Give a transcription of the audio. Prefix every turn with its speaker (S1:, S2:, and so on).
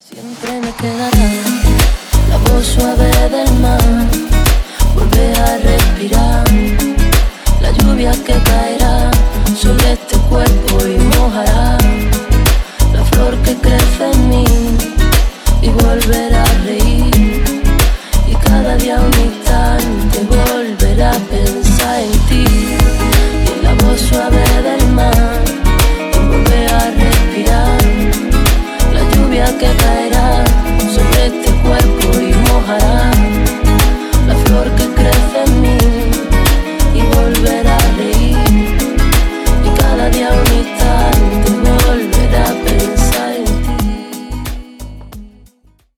S1: Siempre me quedará la voz suave del mar, volver a respirar, la lluvia que caerá sobre este cuerpo y